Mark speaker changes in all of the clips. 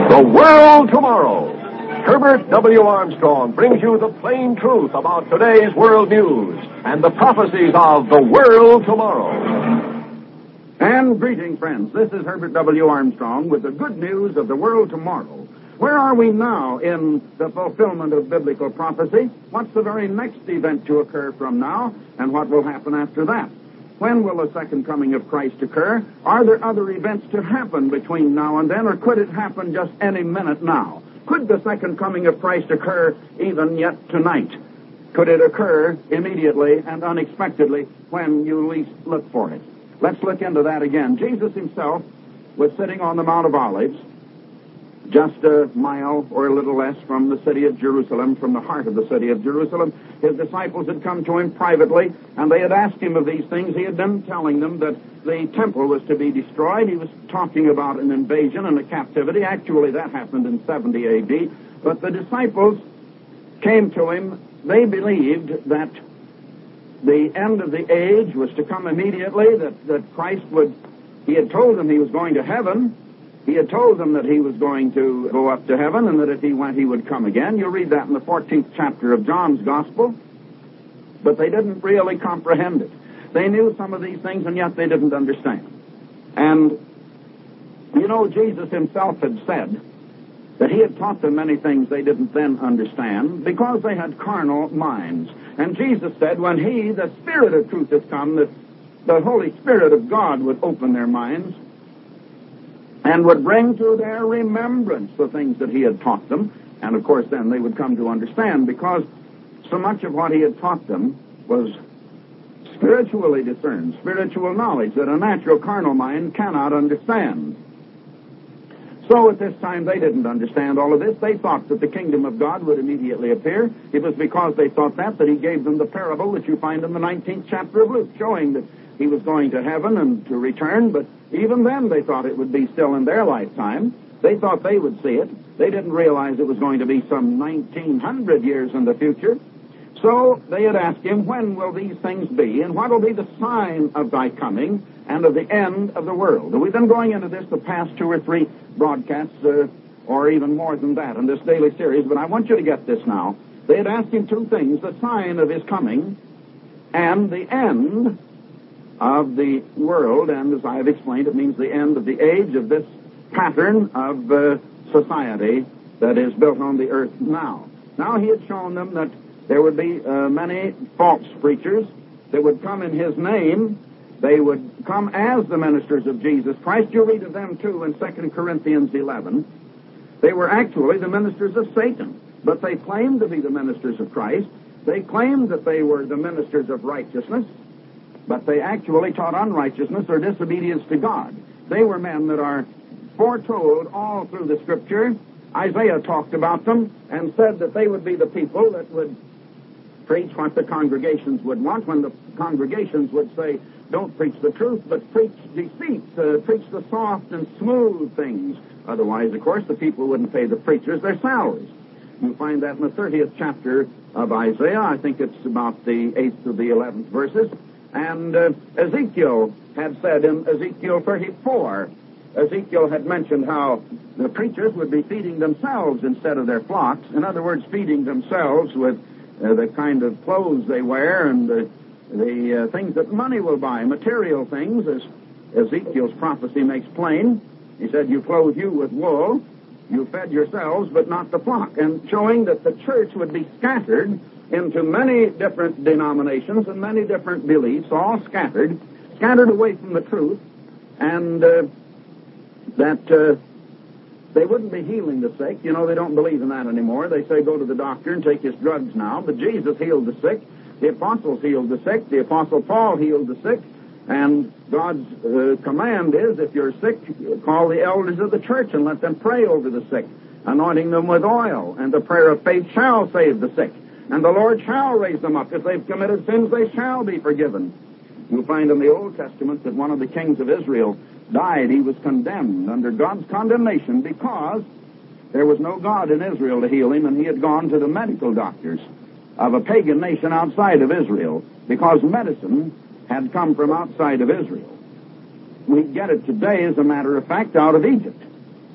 Speaker 1: The World Tomorrow. Herbert W. Armstrong brings you the plain truth about today's world news and the prophecies of the world tomorrow.
Speaker 2: And greetings, friends. This is Herbert W. Armstrong with the good news of the world tomorrow. Where are we now in the fulfillment of biblical prophecy? What's the very next event to occur from now, and what will happen after that? When will the second coming of Christ occur? Are there other events to happen between now and then, or could it happen just any minute now? Could the second coming of Christ occur even yet tonight? Could it occur immediately and unexpectedly when you least look for it? Let's look into that again. Jesus himself was sitting on the Mount of Olives, just a mile or a little less from the city of Jerusalem, from the heart of the city of Jerusalem. His disciples had come to him privately, and they had asked him of these things. He had been telling them that the temple was to be destroyed. He was talking about an invasion and a captivity. Actually, that happened in 70 A.D. But the disciples came to him. They believed that the end of the age was to come immediately, that Christ would... He had told them he was going to heaven. He had told them that he was going to go up to heaven, and that if he went, he would come again. You'll read that in the 14th chapter of John's Gospel. But they didn't really comprehend it. They knew some of these things, and yet they didn't understand. And, you know, Jesus himself had said that he had taught them many things they didn't then understand because they had carnal minds. And Jesus said, when he, the Spirit of truth, has come, that the Holy Spirit of God would open their minds and would bring to their remembrance the things that he had taught them. And, of course, then they would come to understand, because so much of what he had taught them was spiritually discerned, spiritual knowledge that a natural carnal mind cannot understand. So at this time they didn't understand all of this. They thought that the kingdom of God would immediately appear. It was because they thought that he gave them the parable that you find in the 19th chapter of Luke, showing that he was going to heaven and to return, but even then they thought it would be still in their lifetime. They thought they would see it. They didn't realize it was going to be some 1900 years in the future. So they had asked him, when will these things be, and what will be the sign of thy coming and of the end of the world? And we've been going into this the past 2 or 3 broadcasts, or even more than that in this daily series, but I want you to get this now. They had asked him 2 things, the sign of his coming and the end of the world, and as I have explained, it means the end of the age of this pattern of society that is built on the earth now. Now he had shown them that there would be many false preachers that would come in his name. They would come as the ministers of Jesus Christ. You read of them, too, in 2 Corinthians 11. They were actually the ministers of Satan, but they claimed to be the ministers of Christ. They claimed that they were the ministers of righteousness, but they actually taught unrighteousness or disobedience to God. They were men that are foretold all through the Scripture. Isaiah talked about them and said that they would be the people that would preach what the congregations would want, when the congregations would say, don't preach the truth, but preach deceit, preach the soft and smooth things. Otherwise, of course, the people wouldn't pay the preachers their salaries. You find that in the 30th chapter of Isaiah. I think it's about the 8th to the 11th verses. And Ezekiel had said in Ezekiel 34, Ezekiel had mentioned how the preachers would be feeding themselves instead of their flocks. In other words, feeding themselves with the kind of clothes they wear and the things that money will buy, material things, as Ezekiel's prophecy makes plain. He said, you clothe you with wool, you fed yourselves, but not the flock. And showing that the church would be scattered into many different denominations and many different beliefs, all scattered away from the truth, and that they wouldn't be healing the sick. You know, they don't believe in that anymore. They say go to the doctor and take his drugs now. But Jesus healed the sick. The apostles healed the sick. The apostle Paul healed the sick. And God's command is, if you're sick, call the elders of the church and let them pray over the sick, anointing them with oil. And the prayer of faith shall save the sick. And the Lord shall raise them up. If they've committed sins, they shall be forgiven. You'll find in the Old Testament that one of the kings of Israel died. He was condemned under God's condemnation because there was no God in Israel to heal him, and he had gone to the medical doctors of a pagan nation outside of Israel because medicine had come from outside of Israel. We get it today, as a matter of fact, out of Egypt.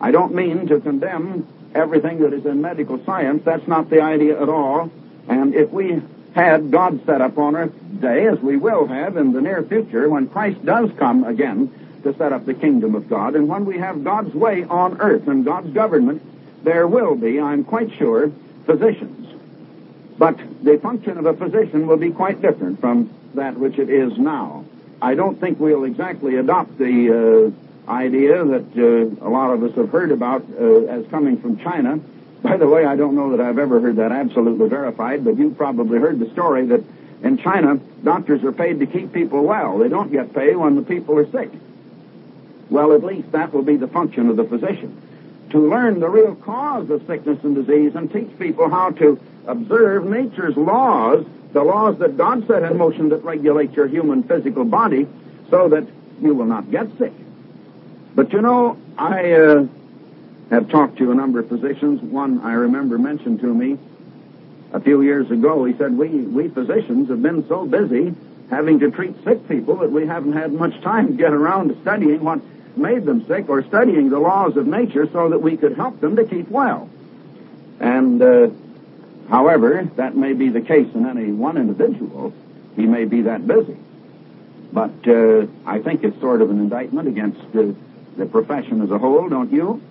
Speaker 2: I don't mean to condemn everything that is in medical science. That's not the idea at all. And if we had God set up on earth today, as we will have in the near future, when Christ does come again to set up the kingdom of God, and when we have God's way on earth and God's government, there will be, I'm quite sure, physicians. But the function of a physician will be quite different from that which it is now. I don't think we'll exactly adopt the idea that a lot of us have heard about as coming from China. By the way, I don't know that I've ever heard that absolutely verified, but you've probably heard the story that in China, doctors are paid to keep people well. They don't get paid when the people are sick. Well, at least that will be the function of the physician, to learn the real cause of sickness and disease and teach people how to observe nature's laws, the laws that God set in motion that regulate your human physical body, so that you will not get sick. But you know, I have talked to a number of physicians. One I remember mentioned to me a few years ago. He said, we physicians have been so busy having to treat sick people that we haven't had much time to get around to studying what made them sick or studying the laws of nature so that we could help them to keep well. And however, that may be the case in any one individual. He may be that busy. But I think it's sort of an indictment against the profession as a whole, don't you?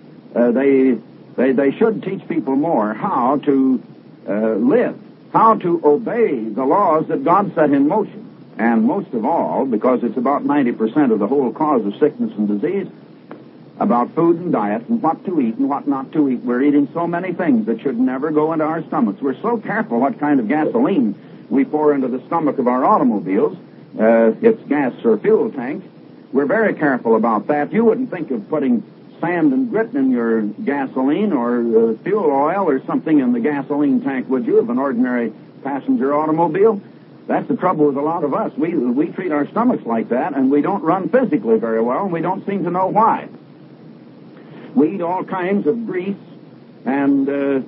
Speaker 2: They should teach people more how to live, how to obey the laws that God set in motion. And most of all, because it's about 90% of the whole cause of sickness and disease, about food and diet and what to eat and what not to eat. We're eating so many things that should never go into our stomachs. We're so careful what kind of gasoline we pour into the stomach of our automobiles. It's gas or fuel tank. We're very careful about that. You wouldn't think of putting sand and grit in your gasoline or fuel oil or something in the gasoline tank, would you, of an ordinary passenger automobile? That's the trouble with a lot of us. We treat our stomachs like that, and we don't run physically very well, and we don't seem to know why. We eat all kinds of grease, and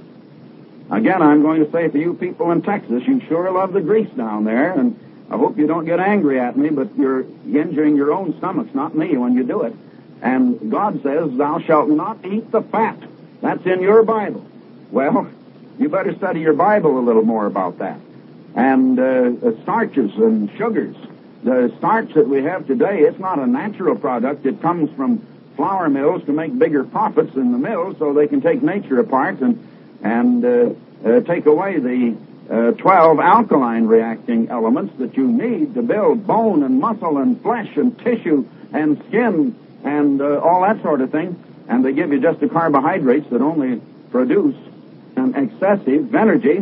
Speaker 2: again, I'm going to say for you people in Texas, you sure love the grease down there, and I hope you don't get angry at me, but you're injuring your own stomachs, not me, when you do it. And God says, thou shalt not eat the fat. That's in your Bible. Well, you better study your Bible a little more about that. And starches and sugars. The starch that we have today, it's not a natural product. It comes from flour mills to make bigger profits in the mills so they can take nature apart and take away the 12 alkaline reacting elements that you need to build bone and muscle and flesh and tissue and skin and all that sort of thing. And they give you just the carbohydrates that only produce an excessive energy,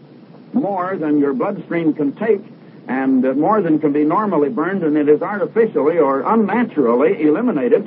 Speaker 2: more than your bloodstream can take, and more than can be normally burned, and it is artificially or unnaturally eliminated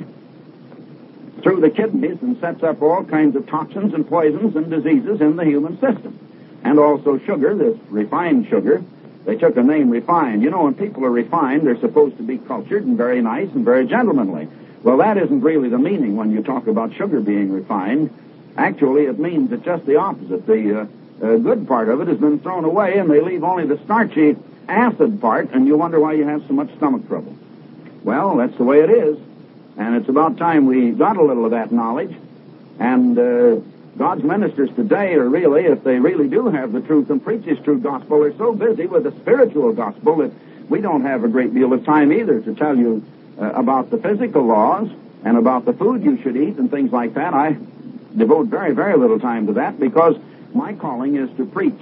Speaker 2: through the kidneys and sets up all kinds of toxins and poisons and diseases in the human system. And also sugar, this refined sugar. They took the name refined. You know, when people are refined, they're supposed to be cultured and very nice and very gentlemanly. Well, that isn't really the meaning when you talk about sugar being refined. Actually, it means it's just the opposite. The good part of it has been thrown away, and they leave only the starchy acid part, and you wonder why you have so much stomach trouble. Well, that's the way it is, and it's about time we got a little of that knowledge. And God's ministers today are really, if they really do have the truth and preach His true gospel, they're so busy with the spiritual gospel that we don't have a great deal of time either to tell you about the physical laws and about the food you should eat and things like that. I devote very, very little time to that because my calling is to preach.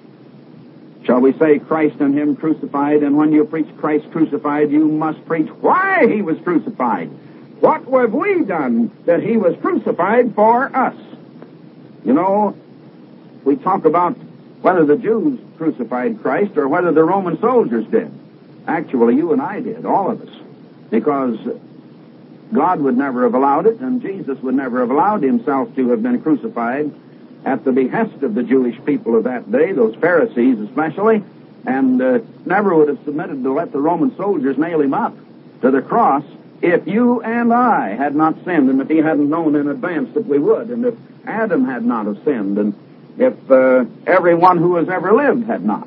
Speaker 2: Shall we say Christ and Him crucified? And when you preach Christ crucified, you must preach why He was crucified. What have we done that He was crucified for us? You know, we talk about whether the Jews crucified Christ or whether the Roman soldiers did. Actually, you and I did, all of us. Because God would never have allowed it, and Jesus would never have allowed Himself to have been crucified at the behest of the Jewish people of that day, those Pharisees especially, and never would have submitted to let the Roman soldiers nail Him up to the cross if you and I had not sinned, and if He hadn't known in advance that we would, and if Adam had not have sinned, and if everyone who has ever lived had not.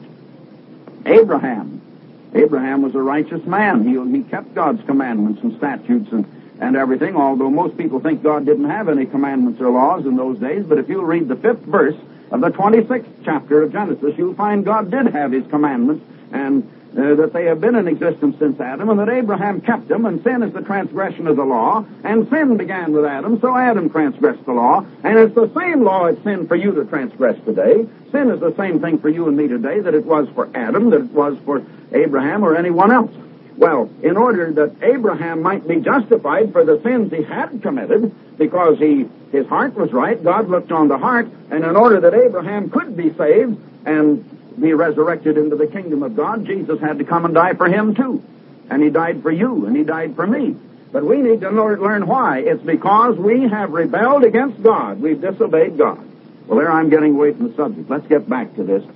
Speaker 2: Abraham was a righteous man. He kept God's commandments and statutes and everything, although most people think God didn't have any commandments or laws in those days. But if you read the 5th verse of the 26th chapter of Genesis, you'll find God did have his commandments, and that they have been in existence since Adam, and that Abraham kept them, and sin is the transgression of the law, and sin began with Adam, so Adam transgressed the law, and it's the same law it's sin for you to transgress today. Sin is the same thing for you and me today that it was for Adam, that it was for Abraham or anyone else. Well, in order that Abraham might be justified for the sins he had committed, because his heart was right, God looked on the heart, and in order that Abraham could be saved and be resurrected into the kingdom of God, Jesus had to come and die for him too. And he died for you, and he died for me. But we need to learn why. It's because we have rebelled against God. We've disobeyed God. Well, there I'm getting away from the subject. Let's get back to this.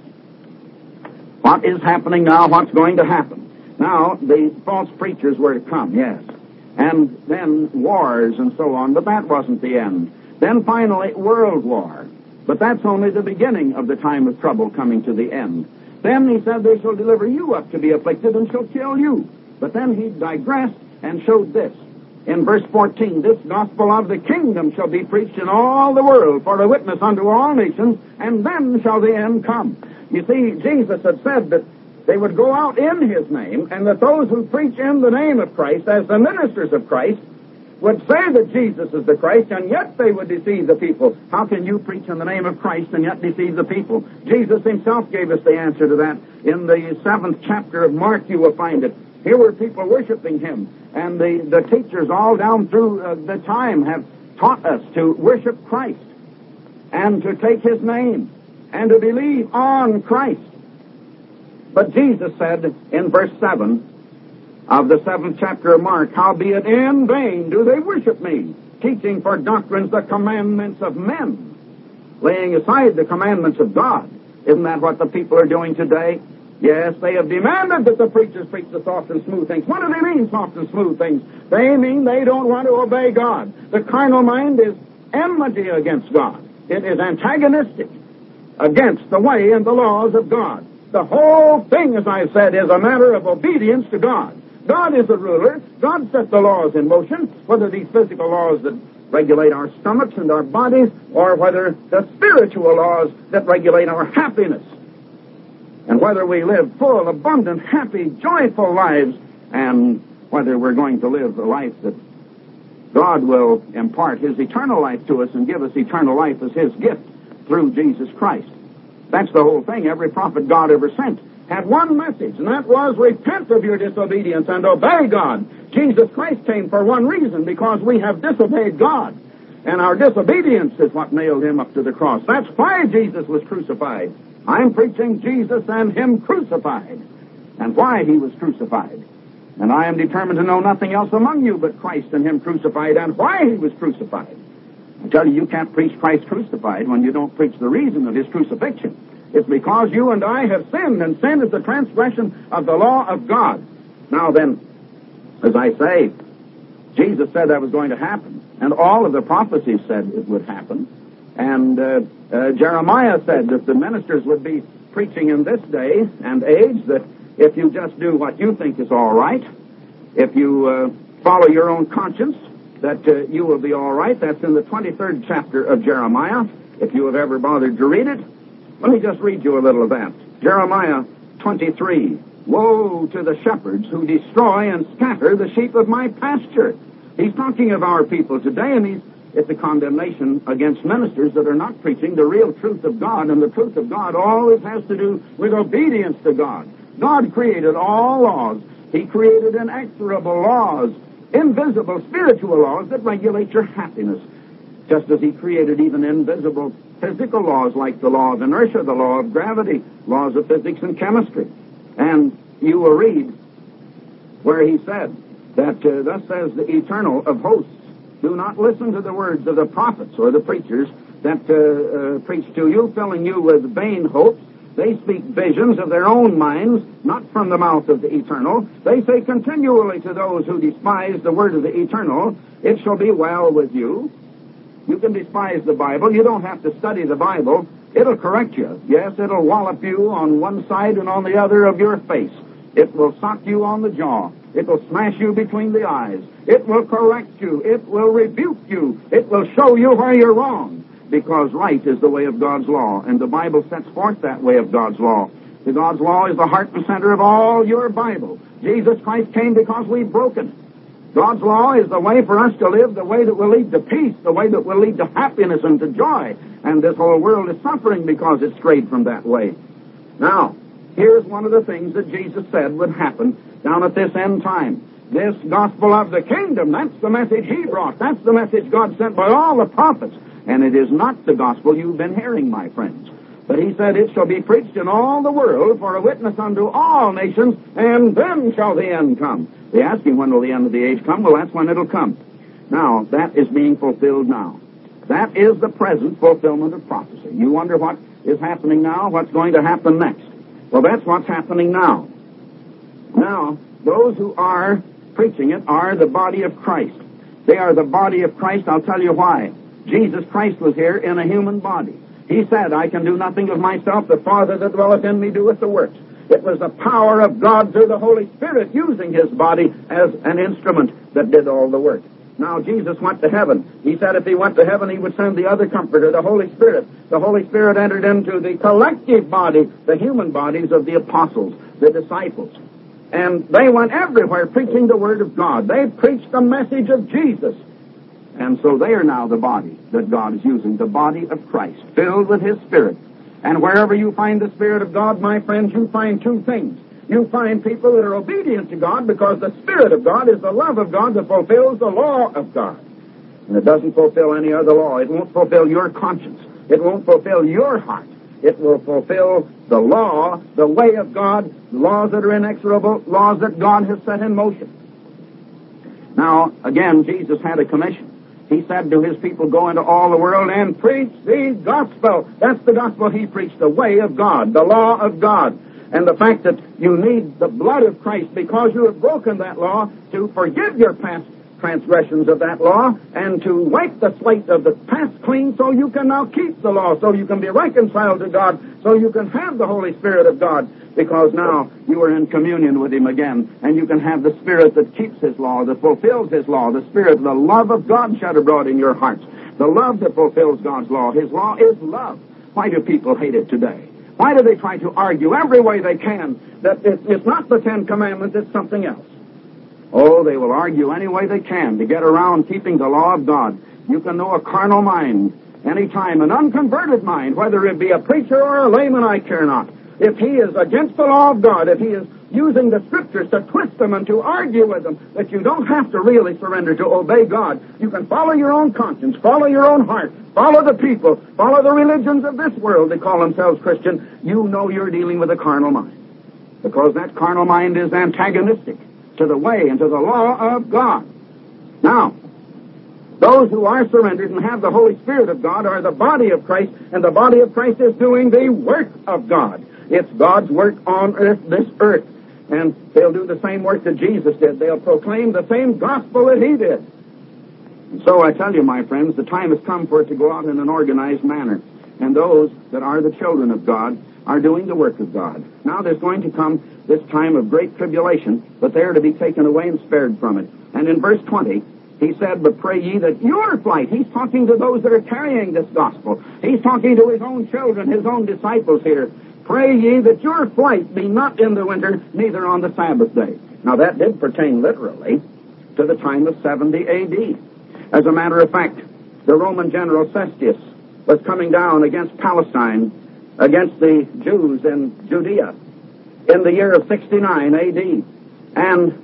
Speaker 2: What is happening now? What's going to happen? Now, the false preachers were to come, yes. And then wars and so on, but that wasn't the end. Then finally, world war. But that's only the beginning of the time of trouble coming to the end. Then he said, they shall deliver you up to be afflicted and shall kill you. But then he digressed and showed this. In verse 14, this gospel of the kingdom shall be preached in all the world for a witness unto all nations, and then shall the end come. You see, Jesus had said that they would go out in his name, and that those who preach in the name of Christ as the ministers of Christ would say that Jesus is the Christ, and yet they would deceive the people. How can you preach in the name of Christ and yet deceive the people? Jesus himself gave us the answer to that. In the 7th chapter of Mark, you will find it. Here were people worshiping him, and the teachers all down through the time have taught us to worship Christ and to take his name and to believe on Christ. But Jesus said in verse 7 of the 7th chapter of Mark, howbeit in vain do they worship me, teaching for doctrines the commandments of men, laying aside the commandments of God. Isn't that what the people are doing today? Yes, they have demanded that the preachers preach the soft and smooth things. What do they mean, soft and smooth things? They mean they don't want to obey God. The carnal mind is enmity against God. It is antagonistic against the way and the laws of God. The whole thing, as I said, is a matter of obedience to God. God is the ruler. God sets the laws in motion, whether these physical laws that regulate our stomachs and our bodies, or whether the spiritual laws that regulate our happiness, and whether we live full, abundant, happy, joyful lives, and whether we're going to live a life that God will impart his eternal life to us and give us eternal life as his gift through Jesus Christ. That's the whole thing. Every prophet God ever sent had one message, and that was repent of your disobedience and obey God. Jesus Christ came for one reason, because we have disobeyed God. And our disobedience is what nailed him up to the cross. That's why Jesus was crucified. I'm preaching Jesus and him crucified, and why he was crucified. And I am determined to know nothing else among you but Christ and him crucified, and why he was crucified. I tell you, you can't preach Christ crucified when you don't preach the reason of his crucifixion. It's because you and I have sinned, and sin is the transgression of the law of God. Now then, as I say, Jesus said that was going to happen, and all of the prophecies said it would happen. And Jeremiah said that the ministers would be preaching in this day and age that if you just do what you think is all right, if you follow your own conscience, that you will be all right. That's in the 23rd chapter of Jeremiah, if you have ever bothered to read it. Let me just read you a little of that. Jeremiah 23. Woe to the shepherds who destroy and scatter the sheep of my pasture. He's talking of our people today, and it's a condemnation against ministers that are not preaching the real truth of God, and the truth of God always has to do with obedience to God. God created all laws. He created inexorable laws, invisible spiritual laws that regulate your happiness, just as he created even invisible physical laws like the law of inertia, the law of gravity, laws of physics and chemistry. And you will read where he said that, thus says the Eternal of hosts, do not listen to the words of the prophets or the preachers that preach to you, filling you with vain hopes. They speak visions of their own minds, not from the mouth of the Eternal. They say continually to those who despise the word of the Eternal, it shall be well with you. You can despise the Bible. You don't have to study the Bible. It'll correct you. Yes, it'll wallop you on one side and on the other of your face. It will sock you on the jaw. It will smash you between the eyes. It will correct you. It will rebuke you. It will show you where you're wrong, because right is the way of God's law, and the Bible sets forth that way of God's law. The God's law is the heart and center of all your Bible. Jesus Christ came because we've broken it. God's law is the way for us to live, the way that will lead to peace, the way that will lead to happiness and to joy. And this whole world is suffering because it's strayed from that way. Now, here's one of the things that Jesus said would happen down at this end time. This gospel of the kingdom, that's the message he brought. That's the message God sent by all the prophets. And it is not the gospel you've been hearing, my friends. But he said, it shall be preached in all the world for a witness unto all nations, and then shall the end come. They ask him, when will the end of the age come? Well, that's when it'll come. Now, that is being fulfilled now. That is the present fulfillment of prophecy. You wonder what is happening now, what's going to happen next. Well, that's what's happening now. Now, those who are preaching it are the body of Christ. They are the body of Christ. I'll tell you why. Jesus Christ was here in a human body. He said, I can do nothing of myself. The Father that dwelleth in me doeth the works. It was the power of God through the Holy Spirit using his body as an instrument that did all the work. Now, Jesus went to heaven. He said if he went to heaven, he would send the other Comforter, the Holy Spirit. The Holy Spirit entered into the collective body, the human bodies of the apostles, the disciples. And they went everywhere preaching the Word of God. They preached the message of Jesus. And so they are now the body that God is using, the body of Christ, filled with his Spirit. And wherever you find the Spirit of God, my friends, you find two things. You find people that are obedient to God because the Spirit of God is the love of God that fulfills the law of God. And it doesn't fulfill any other law. It won't fulfill your conscience. It won't fulfill your heart. It will fulfill the law, the way of God, laws that are inexorable, laws that God has set in motion. Now, again, Jesus had a commission. He said to his people, go into all the world and preach the gospel. That's the gospel he preached, the way of God, the law of God. And the fact that you need the blood of Christ because you have broken that law to forgive your past transgressions of that law and to wipe the slate of the past clean so you can now keep the law, so you can be reconciled to God, so you can have the Holy Spirit of God, because now you are in communion with him again, and you can have the Spirit that keeps his law, that fulfills his law, the Spirit, the love of God shed abroad in your hearts, the love that fulfills God's law. His law is love. Why do people hate it today? Why do they try to argue every way they can that it's not the Ten Commandments, it's something else? Oh, they will argue any way they can to get around keeping the law of God. You can know a carnal mind any time, an unconverted mind, whether it be a preacher or a layman, I care not. If he is against the law of God, if he is using the Scriptures to twist them and to argue with them, that you don't have to really surrender to obey God. You can follow your own conscience, follow your own heart, follow the people, follow the religions of this world that call themselves Christian. You know you're dealing with a carnal mind, because that carnal mind is antagonistic to the way and to the law of God. Now, those who are surrendered and have the Holy Spirit of God are the body of Christ, and the body of Christ is doing the work of God. It's God's work on earth, this earth. And they'll do the same work that Jesus did. They'll proclaim the same gospel that he did. And so I tell you, my friends, the time has come for it to go out in an organized manner. And those that are the children of God are doing the work of God. Now there's going to come this time of great tribulation, but they are to be taken away and spared from it. And in verse 20, he said, but pray ye that your flight, he's talking to those that are carrying this gospel. He's talking to his own children, his own disciples here. Pray ye that your flight be not in the winter, neither on the Sabbath day. Now that did pertain literally to the time of 70 A.D. As a matter of fact, the Roman general Cestius was coming down against Palestine, against the Jews in Judea, in the year of 69 A.D. And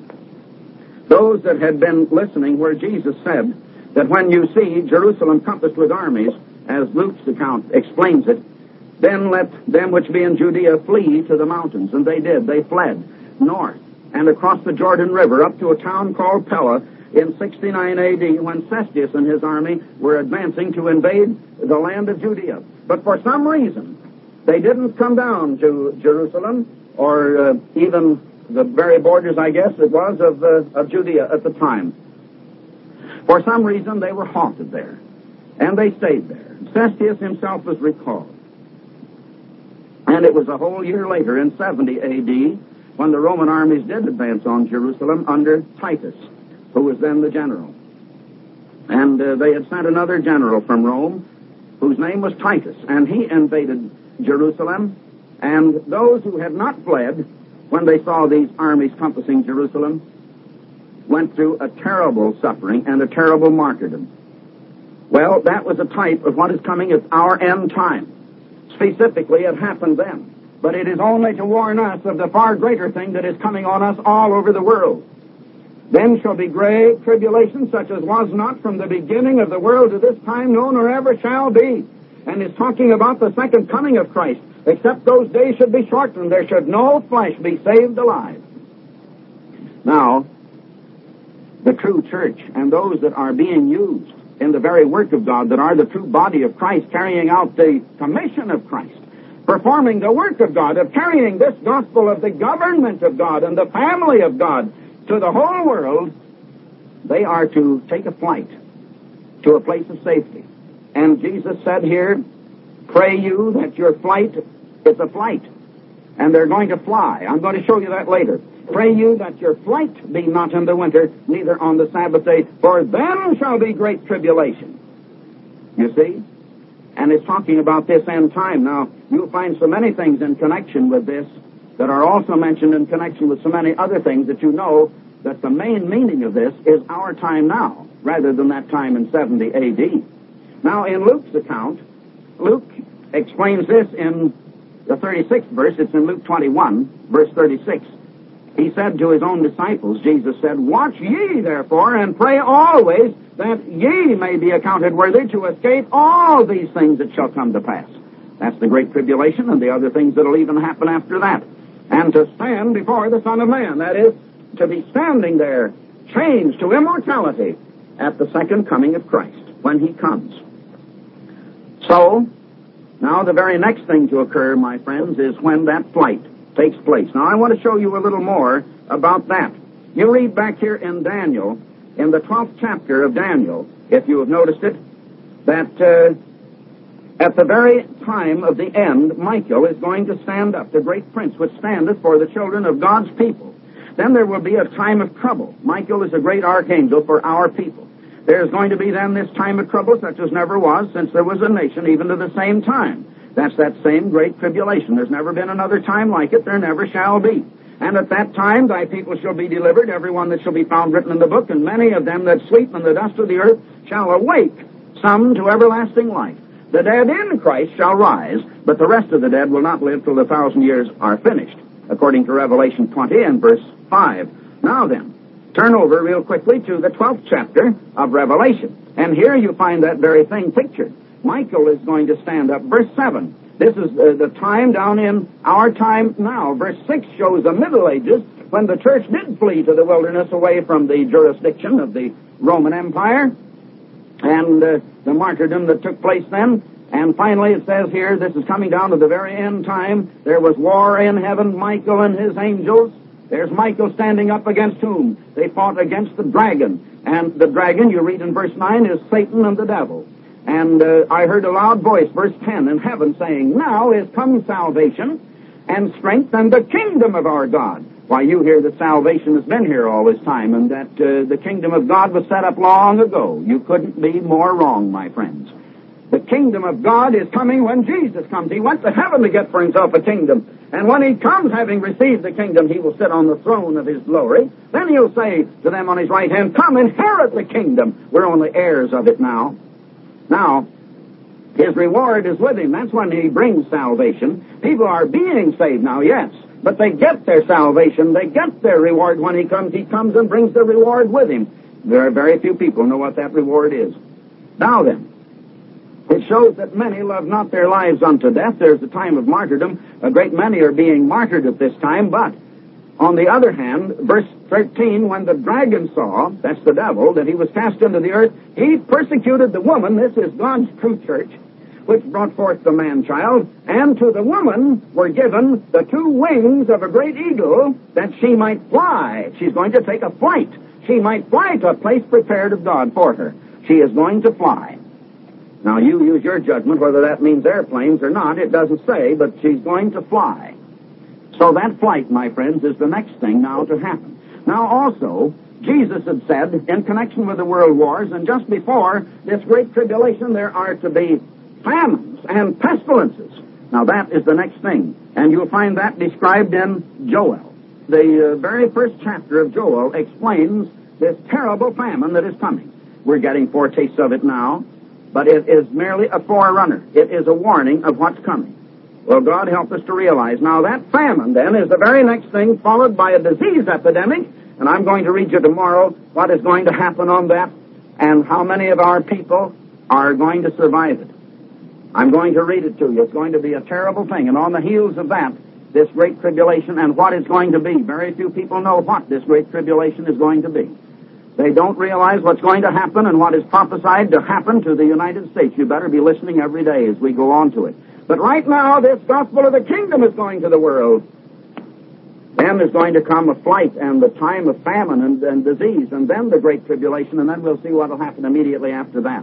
Speaker 2: those that had been listening where Jesus said that when you see Jerusalem compassed with armies, as Luke's account explains it, then let them which be in Judea flee to the mountains. And they did. They fled north and across the Jordan River up to a town called Pella in 69 A.D. when Cestius and his army were advancing to invade the land of Judea. But for some reason, they didn't come down to Jerusalem or even the very borders, I guess it was, of Judea at the time. For some reason, they were halted there, and they stayed there. Cestius himself was recalled. And it was a whole year later, in 70 A.D., when the Roman armies did advance on Jerusalem under Titus, who was then the general. And they had sent another general from Rome, whose name was Titus, and he invaded Jerusalem. And those who had not fled, when they saw these armies compassing Jerusalem, went through a terrible suffering and a terrible martyrdom. Well, that was a type of what is coming at our end time. Specifically, it happened then. But it is only to warn us of the far greater thing that is coming on us all over the world. Then shall be great tribulation, such as was not from the beginning of the world to this time, no, nor ever shall be. And is talking about the second coming of Christ. Except those days should be shortened, there should no flesh be saved alive. Now, the true church and those that are being used in the very work of God, that are the true body of Christ, carrying out the commission of Christ, performing the work of God, of carrying this gospel of the government of God and the family of God to the whole world, they are to take a flight to a place of safety. And Jesus said here, pray you that your flight is a flight, and they're going to fly. I'm going to show you that later. Pray you that your flight be not in the winter, neither on the Sabbath day, for then shall be great tribulation. You see? And it's talking about this end time. Now, you'll find so many things in connection with this that are also mentioned in connection with so many other things that you know that the main meaning of this is our time now, rather than that time in 70 A.D. Now, in Luke's account, Luke explains this in the 36th verse. It's in Luke 21, verse 36. He said to his own disciples, Jesus said, watch ye therefore, and pray always, that ye may be accounted worthy to escape all these things that shall come to pass. That's the great tribulation and the other things that will even happen after that. And to stand before the Son of Man, that is, to be standing there, changed to immortality at the second coming of Christ, when he comes. So, now the very next thing to occur, my friends, is when that flight takes place. Now, I want to show you a little more about that. You read back here in Daniel, in the 12th chapter of Daniel, if you have noticed it, that at the very time of the end, Michael is going to stand up, the great prince which standeth for the children of God's people. Then there will be a time of trouble. Michael is a great archangel for our people. There's going to be then this time of trouble such as never was since there was a nation, even to the same time. That's that same great tribulation. There's never been another time like it. There never shall be. And at that time thy people shall be delivered, every one that shall be found written in the book, and many of them that sleep in the dust of the earth shall awake, some to everlasting life. The dead in Christ shall rise, but the rest of the dead will not live till the 1,000 years are finished, according to Revelation 20 and verse 5. Now then, turn over real quickly to the 12th chapter of Revelation. And here you find that very thing pictured. Michael is going to stand up. Verse 7. This is the time down in our time now. Verse 6 shows the Middle Ages, when the church did flee to the wilderness away from the jurisdiction of the Roman Empire, and the martyrdom that took place then. And finally it says here, this is coming down to the very end time, there was war in heaven, Michael and his angels. There's Michael standing up against whom? They fought against the dragon. And the dragon, you read in verse 9, is Satan and the devil. And I heard a loud voice, verse 10, in heaven saying, now is come salvation and strength and the kingdom of our God. Why, you hear that salvation has been here all this time, and that the kingdom of God was set up long ago. You couldn't be more wrong, my friends. The kingdom of God is coming when Jesus comes. He went to heaven to get for himself a kingdom. And when he comes, having received the kingdom, he will sit on the throne of his glory. Then he'll say to them on his right hand, come, inherit the kingdom. We're only heirs of it now. Now, his reward is with him. That's when he brings salvation. People are being saved now, yes. But they get their salvation. They get their reward when he comes. He comes and brings the reward with him. There are very few people who know what that reward is. Now then, it shows that many love not their lives unto death. There's a time of martyrdom. A great many are being martyred at this time. But, on the other hand, verse 13, when the dragon saw, that's the devil, that he was cast into the earth, he persecuted the woman, this is God's true church, which brought forth the man-child, and to the woman were given the two wings of a great eagle, that she might fly. She's going to take a flight. She might fly to a place prepared of God for her. She is going to fly. Now, you use your judgment whether that means airplanes or not. It doesn't say, but she's going to fly. So that flight, my friends, is the next thing now to happen. Now also, Jesus had said, in connection with the world wars, and just before this great tribulation, there are to be famines and pestilences. Now that is the next thing. And you'll find that described in Joel. The very first chapter of Joel explains this terrible famine that is coming. We're getting foretastes of it now, but it is merely a forerunner. It is a warning of what's coming. Well, God help us to realize. Now, that famine, then, is the very next thing, followed by a disease epidemic, and I'm going to read you tomorrow what is going to happen on that and how many of our people are going to survive it. I'm going to read it to you. It's going to be a terrible thing, and on the heels of that, this great tribulation and what it's going to be. Very few people know what this great tribulation is going to be. They don't realize what's going to happen and what is prophesied to happen to the United States. You better be listening every day as we go on to it. But right now, this gospel of the kingdom is going to the world. Then there's going to come a flight and the time of famine and disease, and then the great tribulation, and then we'll see what will happen immediately after that.